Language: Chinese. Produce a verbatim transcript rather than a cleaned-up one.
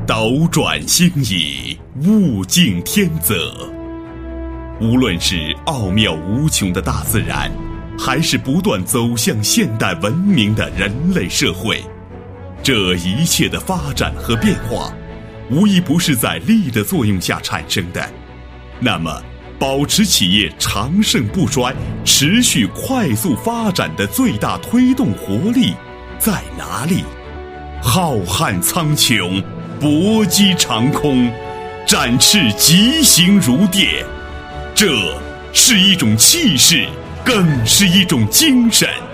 斗转星移，物竞天择。无论是奥妙无穷的大自然，还是不断走向现代文明的人类社会，这一切的发展和变化，无一不是在力的作用下产生的。那么，保持企业长盛不衰、持续快速发展的最大推动活力在哪里？浩瀚苍穹，搏击长空，展翅疾行如电，这是一种气势，更是一种精神。